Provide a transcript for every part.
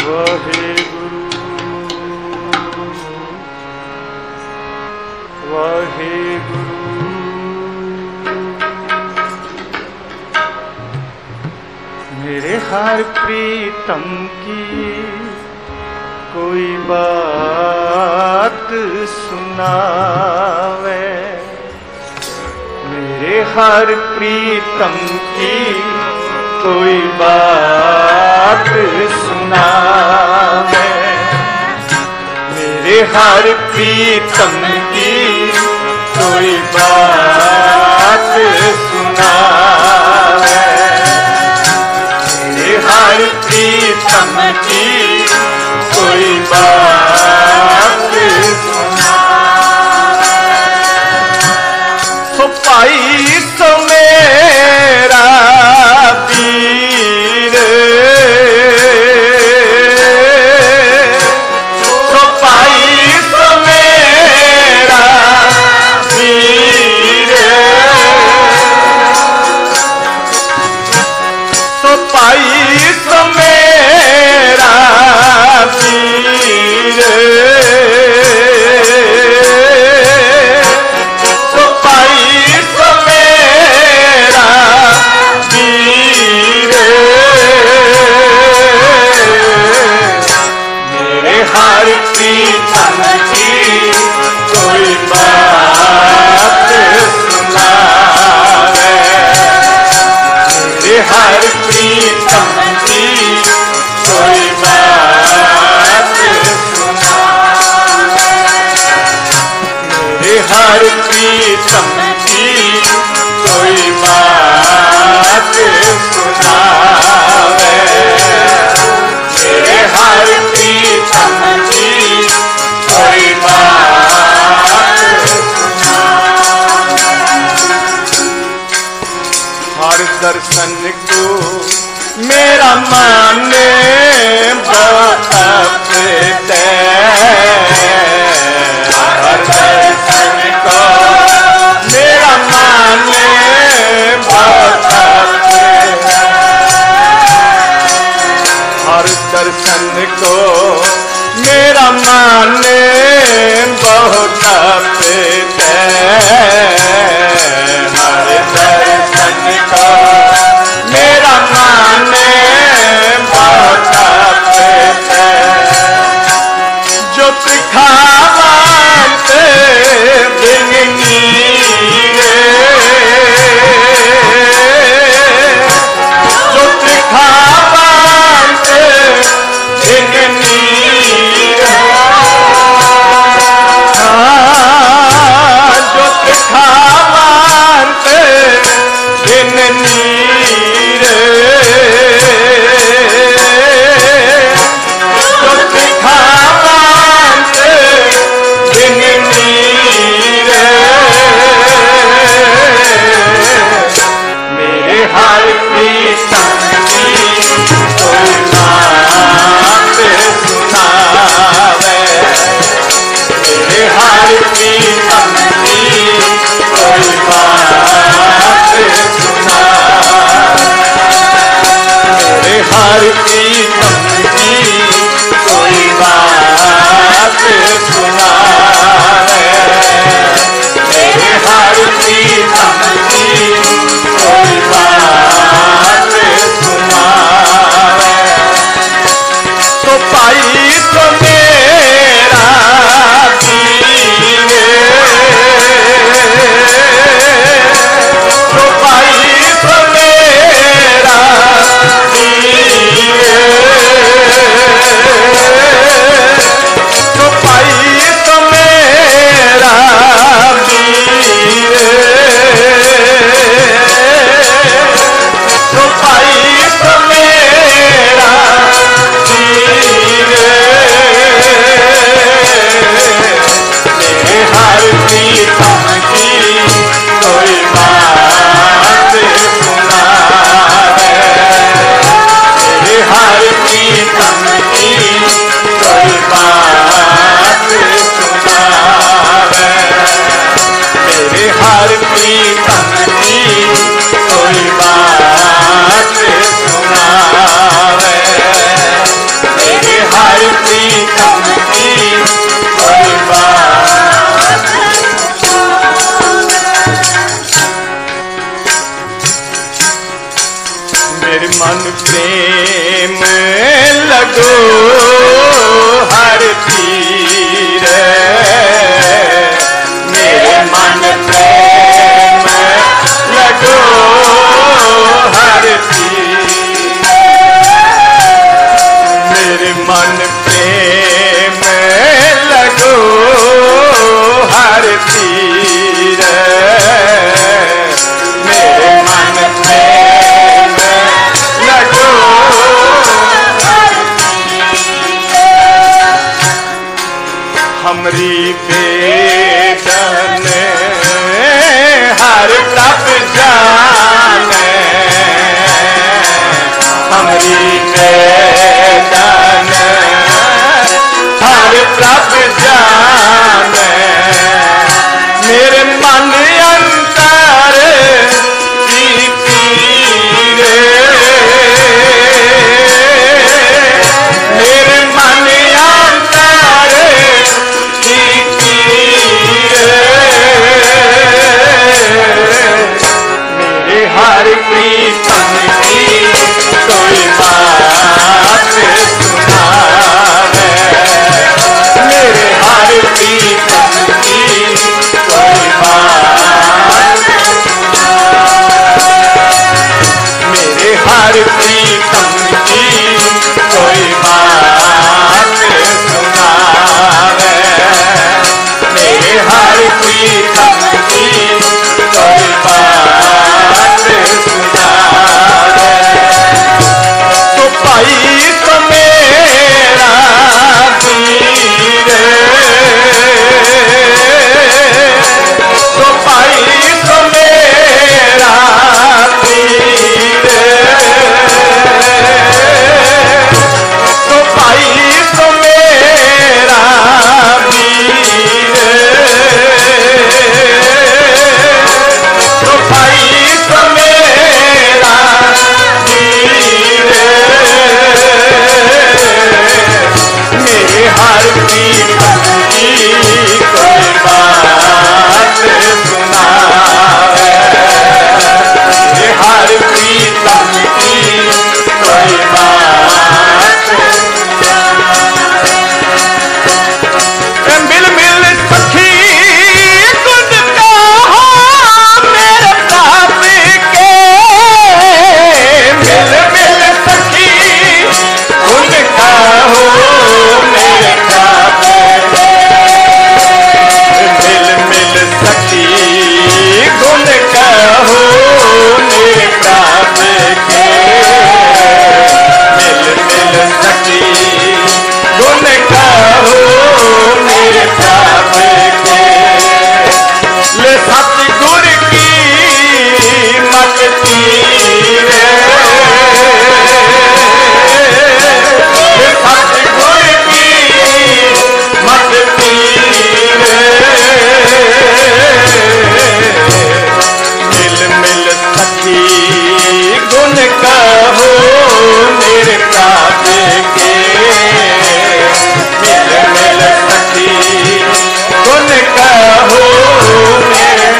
वाहेगुरु वाहेगुरु। मेरे हर प्रीतम की कोई बात सुनावे, मेरे हर प्रीतम की कोई बात सुनावे, मेरे हर प्रीतम की कोई बात सुनावे, मेरे हर प्रीतम की कोई बात सुनावे। सो पाई सो मेरा पीर, सो पाई सो मेरा पीर, सो पाई सो मेरा पीर, सो पाई सो मेरा पीर, मेरे हर प्रीतम की कोई बात सुनावे, मेरे हर प्रीतम की कोई बात सुनावे, मेरे हर प्रीतम की कोई बात सुनावे, मेरे हर प्रीतम की कोई बात सुनावे। हर दर्शन को मेरा मन बहुत अपते, हर दर्शन को मेरा मन बहुत अपते, हर दर्शन को मेरा मन बहुत अपते, हर दर्शन को मेरा मन बहुत अपते, जो त्रिखावंत बिंगनी जो त्रिखावंत बिंगनी मेरे मन प्रेम लगो हर तीर, मेरे मन प्रेम लगो हर तीर, मेरे मन प्रेम लगो हर तीर, मेरे मन प्रेम लगो हर तीर। हमरी बेदन हर प्रभ जाने, हमरी बेदन हर प्रभ जाने, मेरे मन अंतर की पीर, मेरे मन अंतर की पीर, मेरे हर प्रीतम की कोई बात सुनावे, मेरे हर प्रीतम की कोई बात, मेरे हर प्रीतम की कोई बात सुनावे, मेरे हर प्रीतम की कोई बात सुनावे। तो भाई तो मेरा पीर, तो भाई तो मेरा पीर, तो भाई तो मेरा पीर, तो भाई तो मेरा पीर, मेरे हर प्रीतम की कोई बात सुनावे, मेरे हर प्रीतम की कोई बात सुनावे। मिल मिल सखी गुण कहो मेरे प्रभ के, मिल मिल सखी गुण कहो मेरे प्रभ के, मिल मिल सखी गुण कहो मेरे प्रभ के, मिल मिल सखी गुण कहो मेरे प्रभ के। ले सतगुर की मत तीर, ले सतगुर की मत तीर, मिल मिल सखी गुण कहो मेरे प्रभ के, मिल मिल सखी गुण कहो मेरे,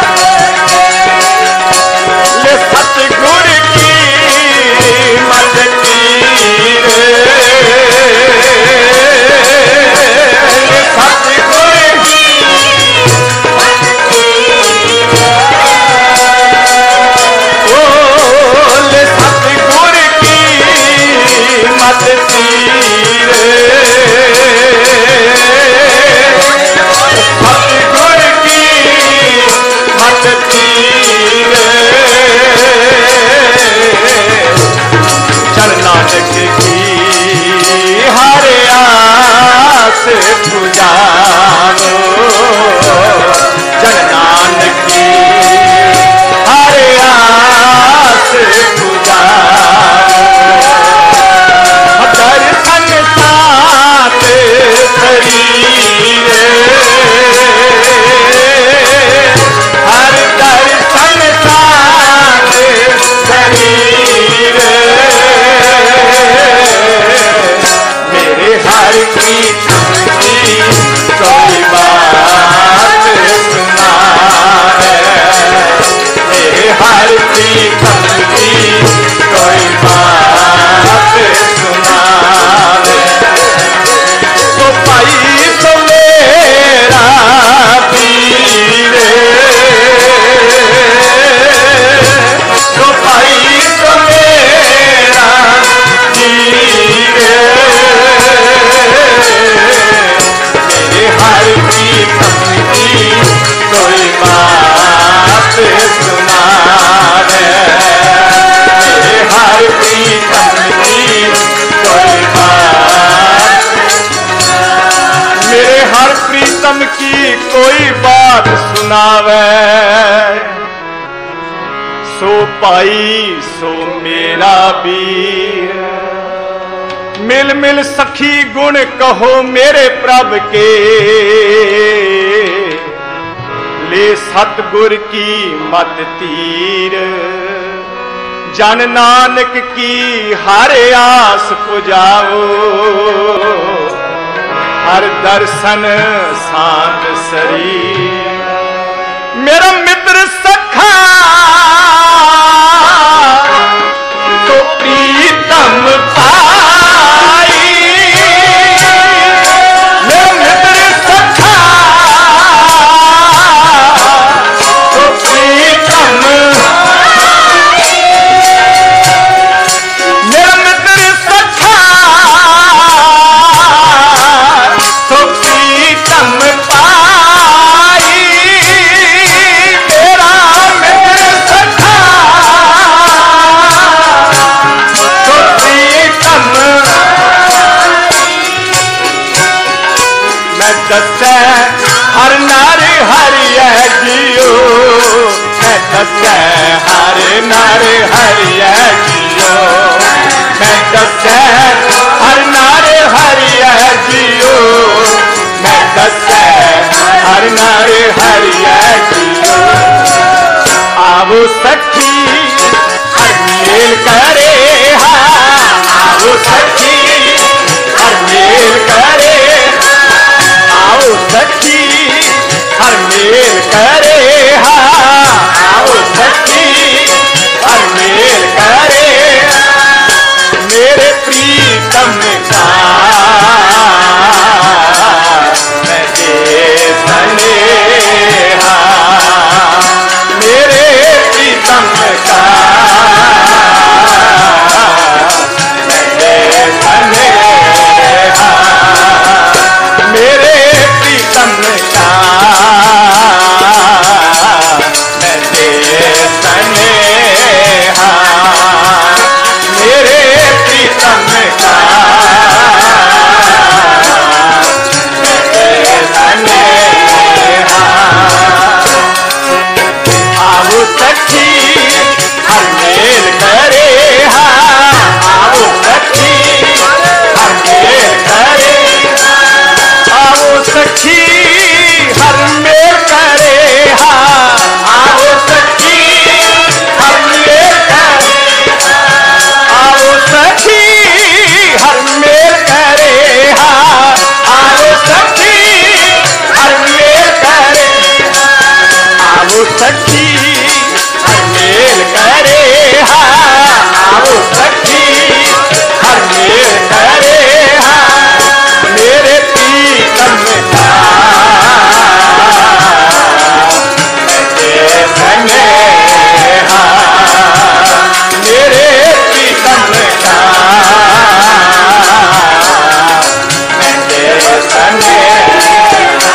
ले सतगुर की मत तीर, ले सतगुर की मत तीर, ओ ले सतगुर की मत पाई सो मेरा वीर। मिल मिल सखी गुण कहो मेरे प्रभ के, ले सतगुर की मत तीर। जन नानक की हर आस पुजाओ, हर दर्शन शांत शरीर। मेरा मित्र सखा तो प्रीतम पाई, मेरा मित्र सखा तो प्रीतम, मेरा मित्र सखा तो प्रीतम पाई। मेरा मित्र सखा तो प्रीतम, मैं दस्सै हर नार हरिया जियो, मैं दस्सै हर नार हरिया जियो, मैं दस्सै हर नार हरिया जियो, मैं दस्सै हर नार हरिया जियो। आवो सखी हर मेल करे हा, आवो सखी हर मेल करे, आओ सखी हर मेल करे हा, आओ सखी हर मेल करे। मेरे प्रीतम का मैं दे स्नेहा, मेरे प्रीतम का मैं दे स्नेहा, मेरे प्रीतम का मैं दे स्नेहा, मेरे प्रीतम का मैं दे स्नेहा। आओ सखी हर मेल करे हा, आओ सखी हर मेल करे, आओ सखी हर मेल करे हा, आओ सखी हर मेल करे, आओ सखी हर मेल करे हा, आओ सखी हर मेल करे, आओ सखी हर मेल करे हा, आओ सखी हर मेल करे हा। मेरे प्रीतम का मैं दे स्नेहा, मेरे प्रीतम का मैं दे स्नेहा।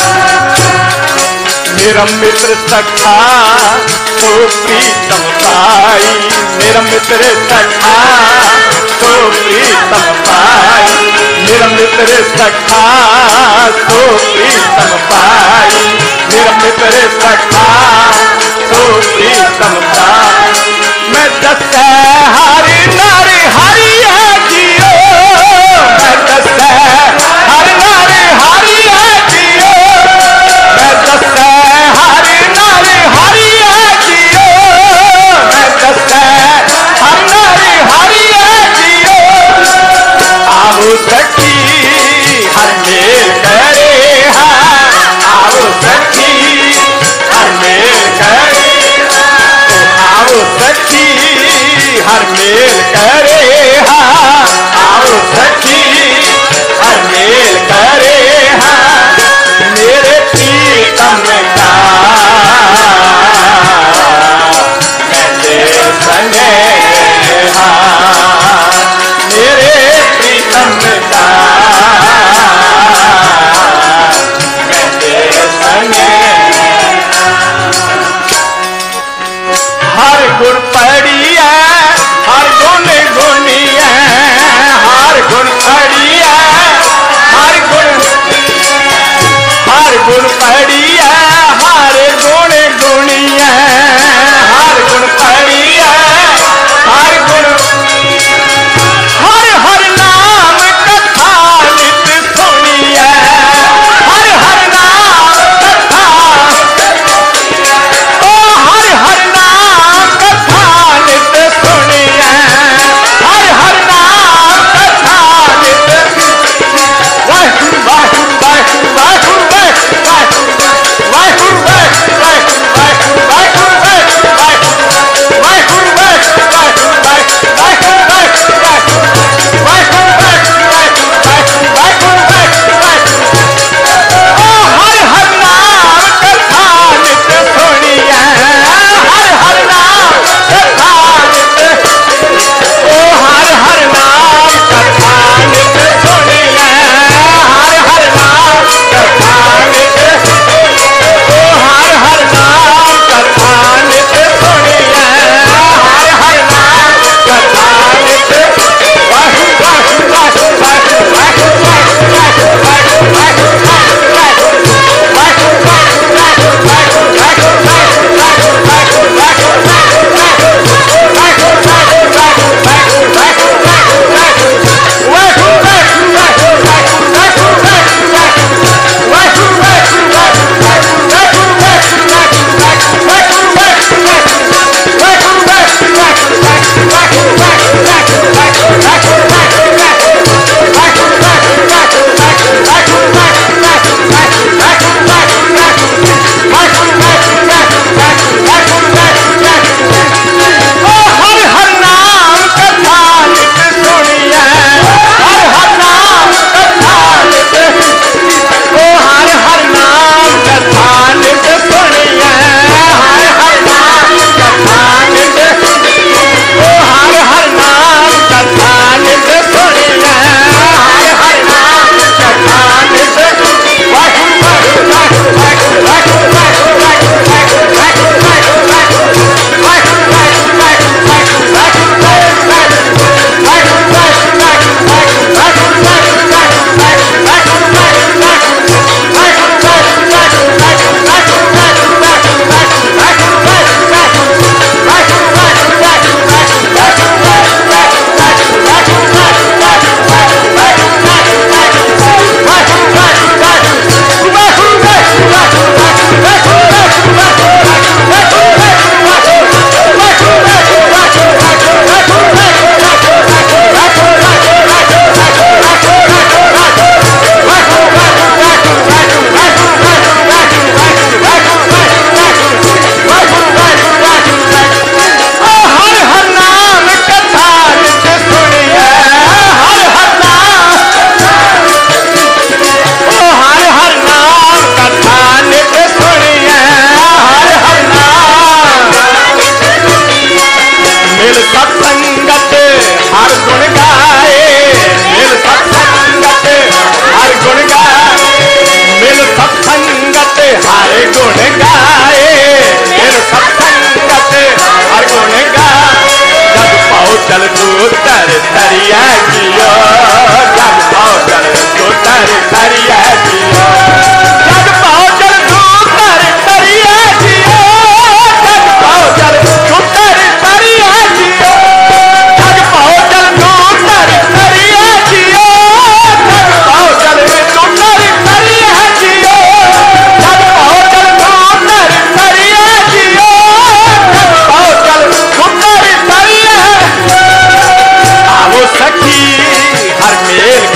मेरा मित्र सखा तो प्रीतम पाई, मेरा मित्र सखा तो प्रीतम पाई, मेरा मित्र सखा तो प्रीतम पाई, मेरा मित्र सखा तो प्रीतम पाई। मैं दस्सै हर नार हरिया जियो, मैं दस्सै हर नार हरिया जियो, मैं दस्सै हर नार हरिया जियो, मैं दस्सै हर नार हरिया जियो। आओ सखी हर मेल करे हा, आओ सखी हर मेल करे, आओ सखी हर मेल करे हा, आओ सखी हर मेल करे हा। मेरे प्रीतम का मैं दे स्नेहा, मेरे प्रीतम का मैं दे स्नेहा। हर गुण पड़ी है हर गुण गुणी है, हर गुण पड़ी है हर गुण, हर गुण पड़ी है हर गुण गुणी है, हर गुण पड़ी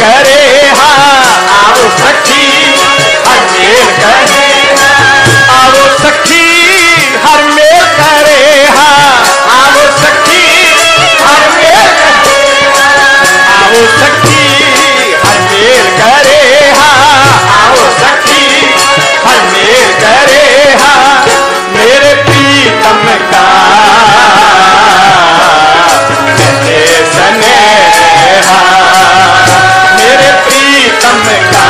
करे हा आओ सखी हर मेल करे आओ सखी हर मेल करे हा आओ सखी हर मेल आओ सखी हर मेल करे हा आओ सखी हर मेल करे हा मेरे प्रीतम का स्नेहा मेरे प्रीतम का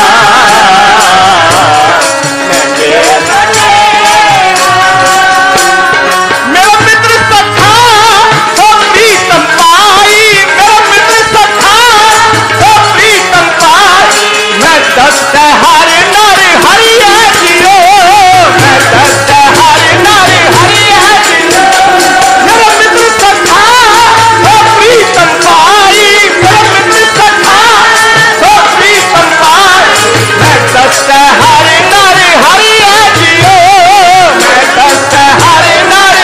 मेरा मित्र सखा तो प्रीतम पाई मेरा मित्र सखा तो प्रीतम पाई मैं दस्त हर नर हरिया जियो मैं दस्त हर नर हरिया जियो मेरा मित्र सखा तो प्रीतम पाई मेरा मित्र सखा तो प्रीतम पाई मैं दस्त हर नर हरिया जियो मैं दस्त हर नर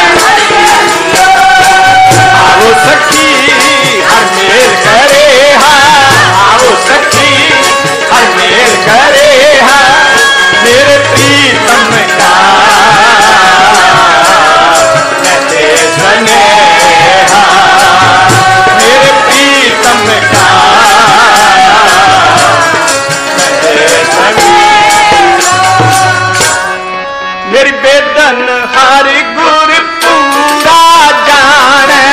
आओ सखी हर मेल करे हा आओ सखी हर मेल करे हा मेरे प्रीतम का स्नेहा मेरे प्रीतम का मेरी बेदन हर गुर पूरा जाने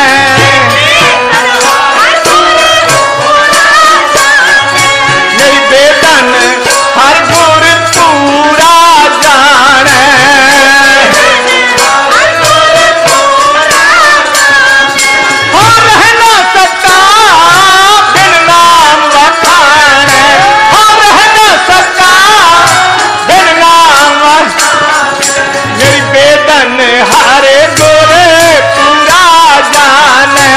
मेरी बेदन हर गुर पूरा जाने हो रहना सका बिन नाम बखाने हो रहना सका बिन नाम मेरी बेदन हरे गोरे पूरा जाने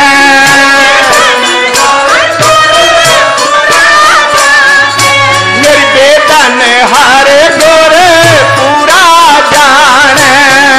मेरी बेदन हरे गोरे पूरा जाने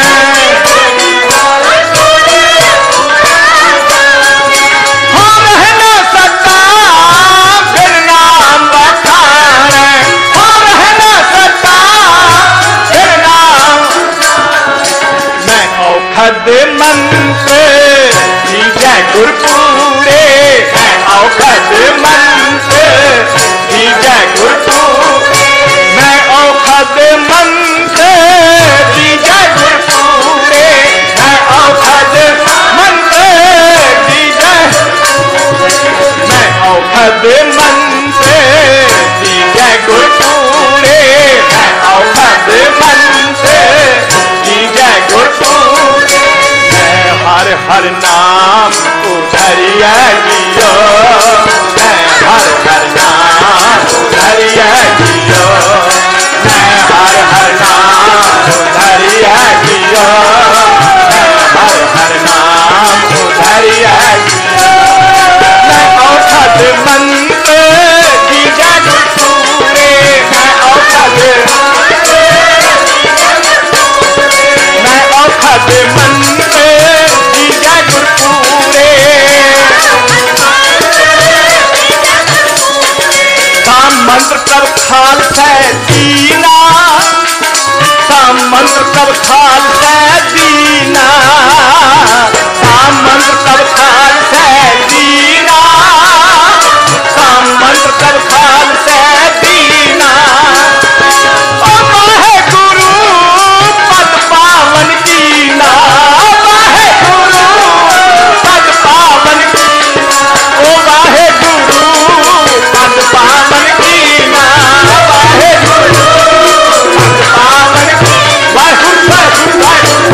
हो रहना सका बिन नाम बखाने हो रहना सका बिन नाम मैं औखद मंत्र जी जय गुरपूरे मैं औखद मंत्र जी जय गुरपूरे मैं औखद मंत्र जी जय गुरपूरे मैं औखद मंत्र जी जय मैं औखद मंत्र जी जय गुरपूरे मैं औखद मंत्र जी जय गुरपूरे मैं हर हर नाम उधरिया जियो मैं हर हर नाम उधरिया जियो मैं हर हर नाम उधरिया जियो मैं हर हर नाम उधरिया जियो मैं औखद मंत्र जी जय गुरपूरे मैं औखद मंत्र जी जय गुरपूरे साम मंत्र कब खालसा दीना साम मंत्र कब खालसा दीना साम मंत्र कब खालसा दीना साम मंत्र कब खालसा दीना ओ वाहेगुरु पद पावन कीना वाहेगुरु पद पावन ओ वाहेगुरु पद पावन कीना वाहेगुरु पद पावन वाहेगुरु वाहेगुरु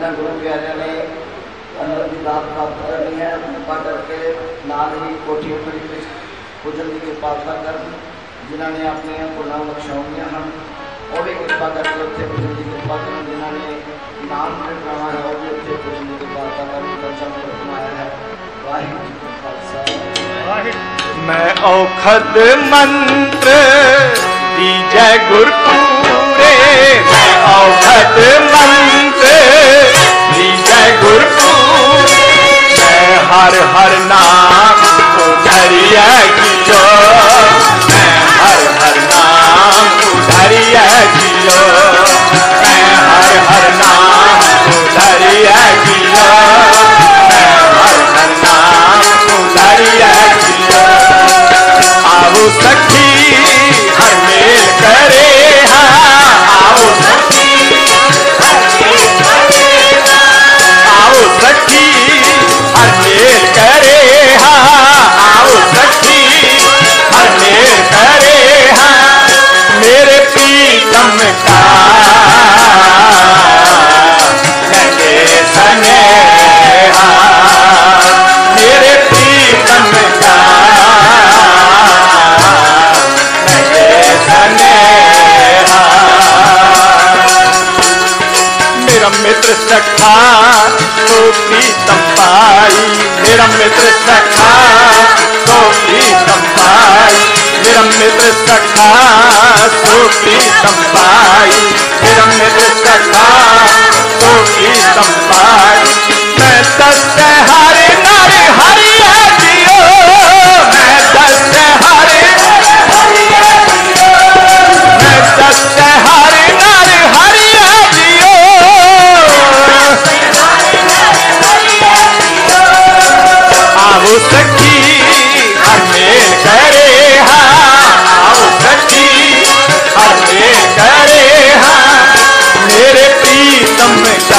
जिन्हें गुरु प्यारे ने अंदर की दात प्राप्त करनी है, कृपा करके नाल ही कोठी उतरी पूजन की कृपालता कर। जिन्होंने अपने गुणा बख्शाउनिया हैं वह भी कृपा करके उत्थे पूजन की कृपा कर। जिन्होंने नाम कराना है वह भी उत्थे पूजन की कृपालता कर। बच्चा बनाया है। वाहिगुरू जी का खालसा। मैं औखद मंत्र दीजै गुरपुरे, मैं औखद मंत्र दीजै गुरपुरे, मैं हर हर नाम उधरिया जियो, मैं हर हर नाम उधरिया जियो, मैं हर हर नाम उधरिया जियो, मैं हर हर नाम उधरिया जियो। आओ सखी हर मेल करे आओ सखी हर मेल करे आओ सखी हर मेल करे आओ सखी हर मेल करे मेरे प्रीतम का लगे सनेहा, मेरे प्रीतम का मेरा मित्र सखा तो प्रीतम पाई, मेरा मित्र सखा तो प्रीतम पाई, मेरा मित्र सखा तो प्रीतम पाई, मेरा मित्र सखा तो प्रीतम पाई। मैं दस हरे नारे हरिया जियो, मैं दस हरे मैं दस हरे नारे हरिया जियो, आओ सखी हर मेल करे आओ सखी हर मेल करे मेरे प्रीतम का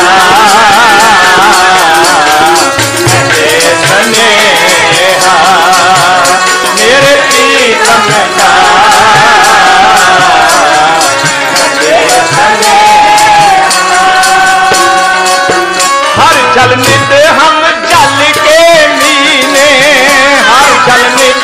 लगे सनेहा, मेरे प्रीतम का लगे सनेहा। हर जल नित हम जल के मीने, हर जल नित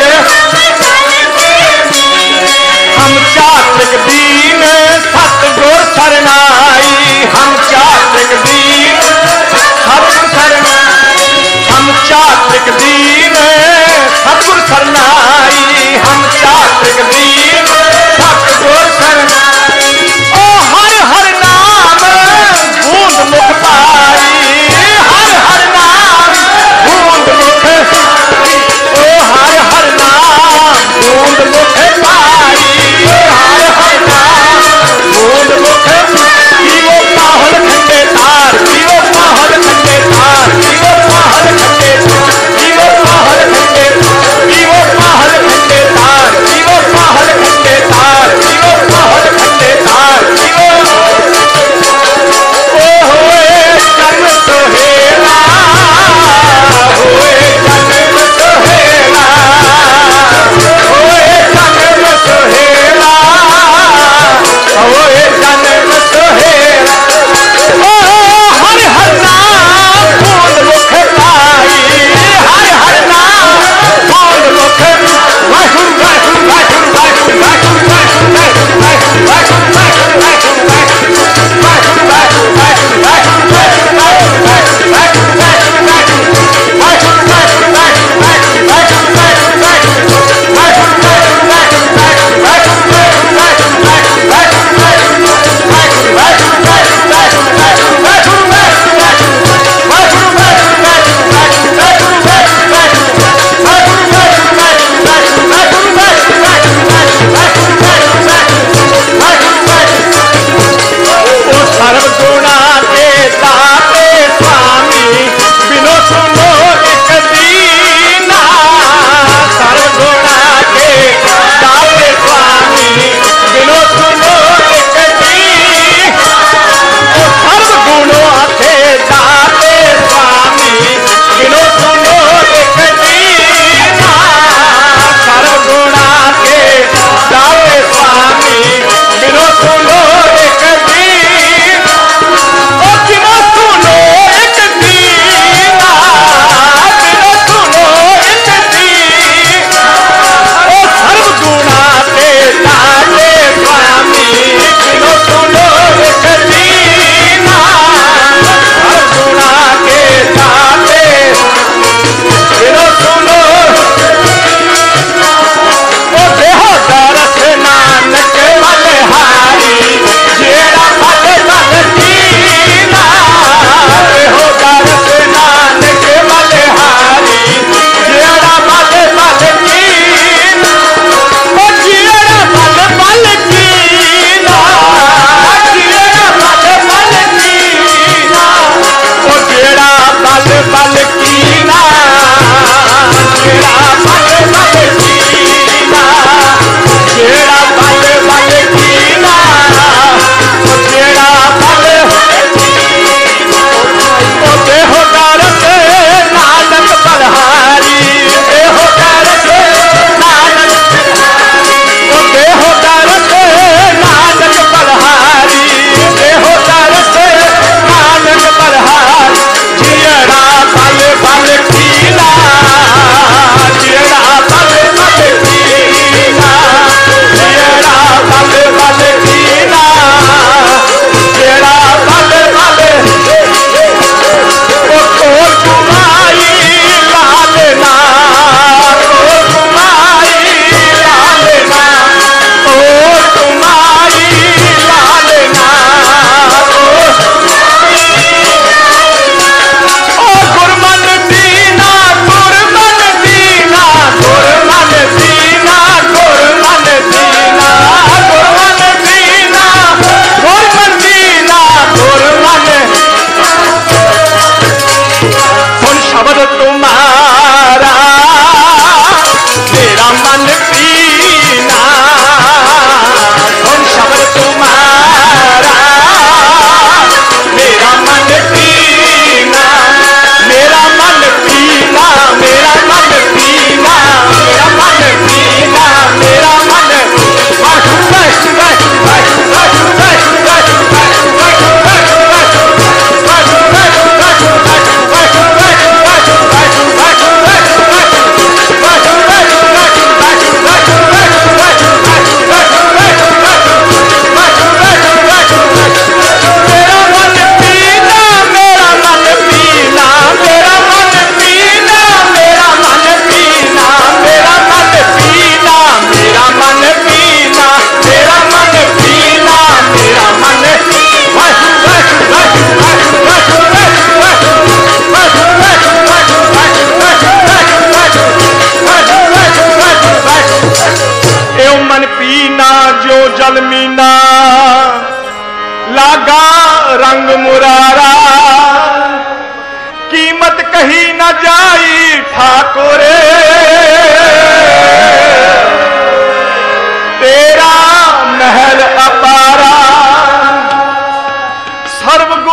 हम चातक दीन सतगुर सरनाई, हम चातक दीन सतगुर सरनाई, हम चातक दीन सतगुर सरनाई, हम चातक दीन सतगुर सरनाई। ओ हर हर नाम बूंद मुख पाई, हर हर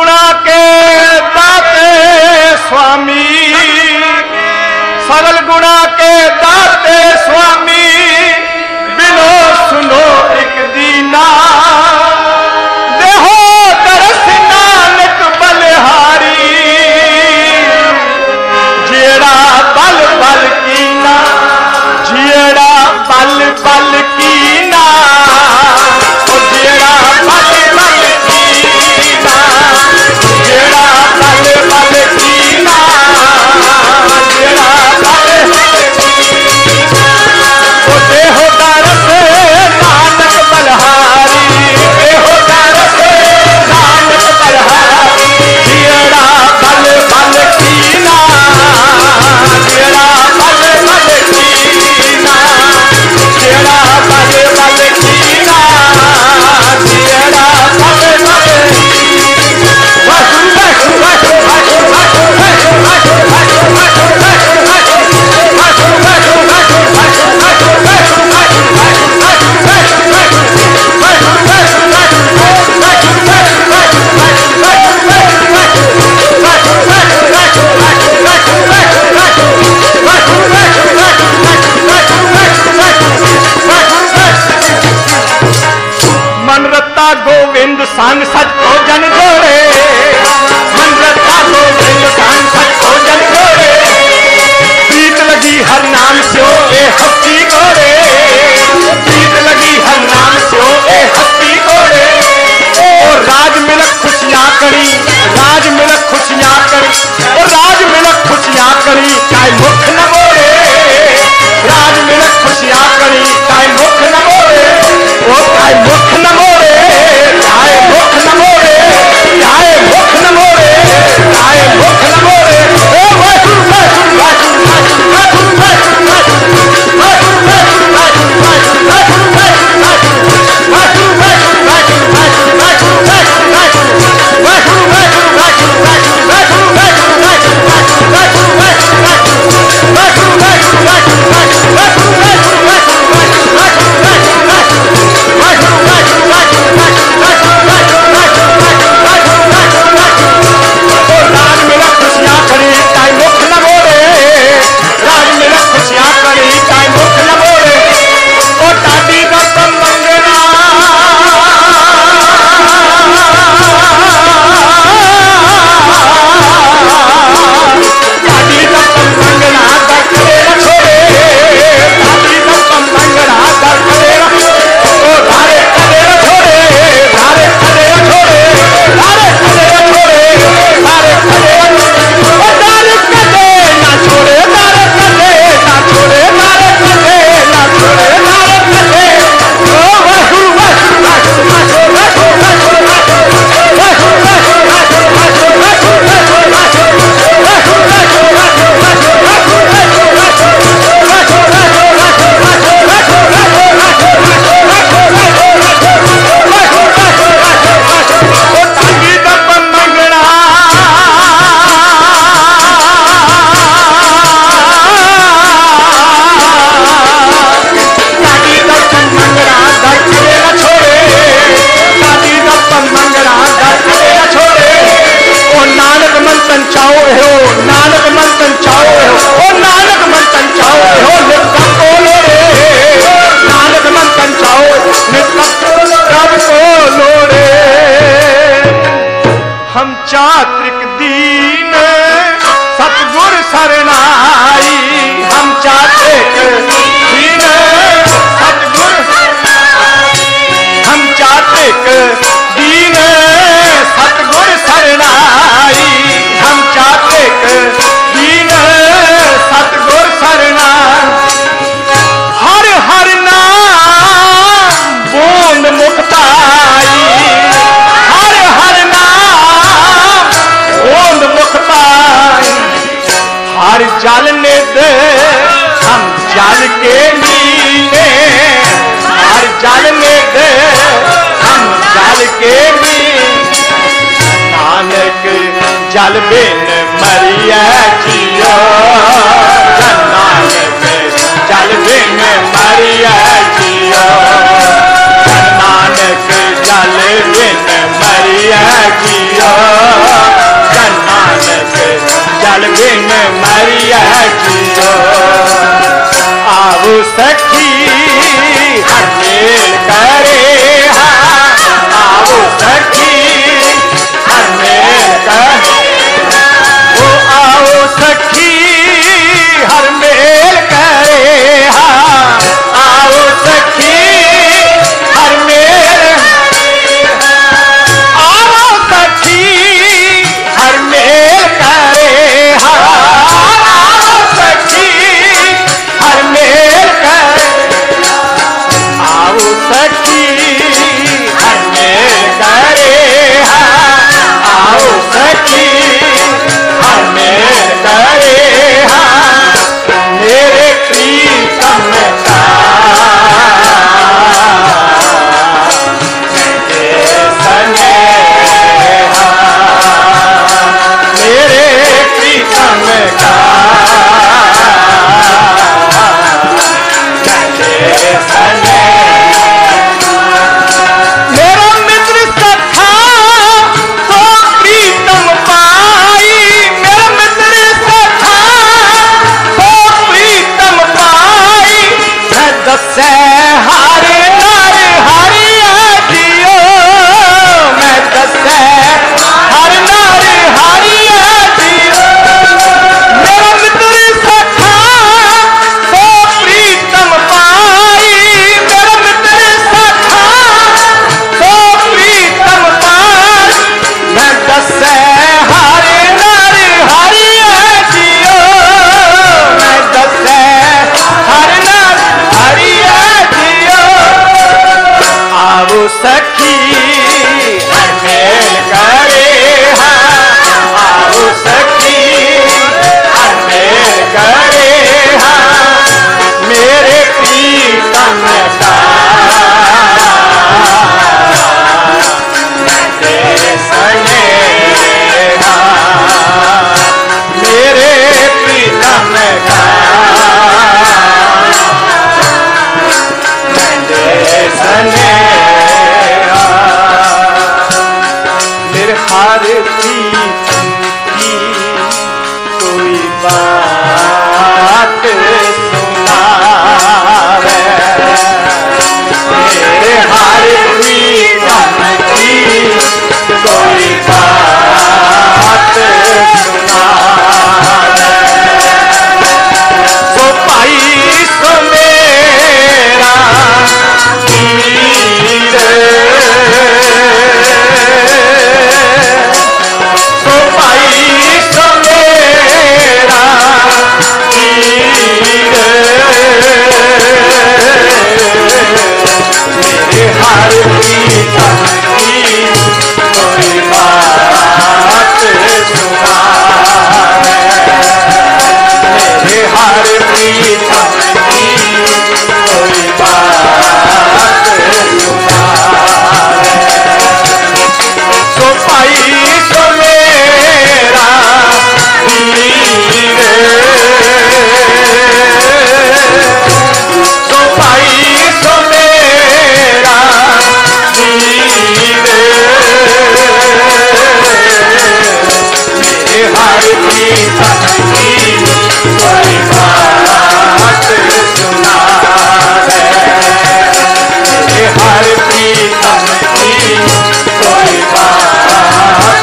गुणा के दाते स्वामी, सगल गुणा के दाते स्वामी, बिनो सुनो एक दीना, देहो दरस नानक बलिहारी, जेड़ा बल बल कीना, जेड़ा बल बल कीना, जेड़ा बल बल कीना, जेड़ा बल बल कीना, जेड़ा बल ओ देहो दरस नानक बलिहारी, देहो दरस नानक बलिहारी, जेड़ा बल बल कीना, जेड़ा बल बल कीना, जेड़ा बल बल कीना, जेड़ा बल बल मनरता गोविंद संग सच को जन जोड़े, मनरता गोविंद संग सच को जन जोड़े, प्रीत लगी हर नाम से ए हस्ती गोरे, प्रीत लगी हर नाम से ए हस्ती गोरे, और राज मिलक खुशियां करी, राज मिलक खुशियां करी, और राज मिलक खुशियां करी, चाहे मुख न मोड़े, राज मिलक खुशियां करी, चाहे मुख न मोड़े, ओ चाहे मुख न मोड़े, चाहे मुख न मोड़े, चाहे मुख न मोड़े, चाहे मुख न मोड़े, ओ वाहिगुरू वाहिगुरू वाहिगुरू वाहिगुरू वाहिगुरू चात्रिक दीन सतगुर सरनाई, हम चात्रिक दीन सतगुर, हम चात्रिक दीन सतगुर सरनाई, हम चात्रिक दीन सतगुर सरनाई, हर हर नाम बूंद मुक्ताई, हर हर नाम बूंद मुक्ताई, हर जल निध हम जल के नीले, हर जल निध हम जल के नीले, नानक जल बिन मरिया जियो, नानक जल बिन मरिया जियो, नानक जल बिन मरिया मरिया जियो नानक जल बिन मरिया जियो आओ सखी हर मेल करे आओ सखी हर मेल करे ओ आओ सखी हर मेल करे आओ सखी हर मेल आओ सखी हर मेल करे आओ सखी हर मेल करे आओ सखी हर मेल करे आओ सखी हर मेल करे मेरे प्रीतम का सनेहा मेरे प्रीतम का मेरा मित्र सखा तो प्रीतम पाई मेरा मित्र सखा तो प्रीतम पाई मैं दसे हर नर हरिया जियो मैं दसे हर नर हरिया जियो मेरा मित्र सखा तो प्रीतम पाई मेरा मित्र सखा तो प्रीतम पाई मैं दसे हर नर हरिया जियो मैं दसे हर नर हरिया जियो आओ सखी हर मेल करे आओ सखी हर मेल करे मेरे प्रीतम का तेरे सनेहा मेरे प्रीतम का तेरे सनेहा मेरे हर प्रीतम की कोई बात सुनावे मेरे हर प्रीतम की कोई बात सुनावे सो भाई सो मेरा पीर सो भाई सो मेरा पीर मेरे हर प्रीतम की कोई बात सुनावे मेरे हर प्रीतम की कोई बात सुनावे सो भाई सो मेरा पीर सो भाई सो मेरा पीर मेरे हर प्रीतम की कोई बात सुनावे मेरे हर प्रीतम की कोई बात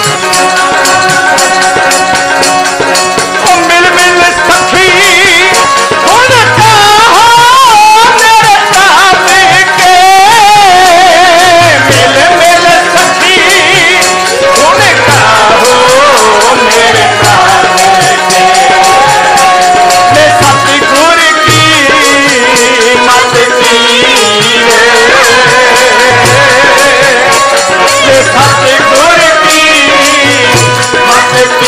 ओ मिल मिल सखी हुन चाहो मेरे साथ के मिल मिल सखी हुन चाहो मेरे साथ के मैं सतगुर की मत पीरे मैं सतगुर की मत